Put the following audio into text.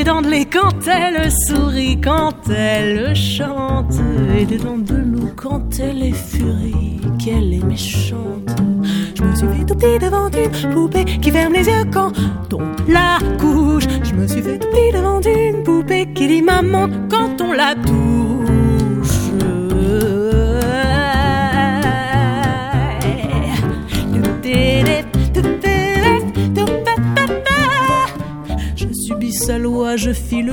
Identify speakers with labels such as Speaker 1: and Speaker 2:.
Speaker 1: des dents de lait quand elle sourit, quand elle chante, et des dents de loup quand elle est furie, qu'elle est méchante. Je me suis fait toupie devant une poupée qui ferme les yeux quand on la couche. Je me suis fait toupie devant une poupée qui dit maman quand on la touche. Je subis sa loi, je file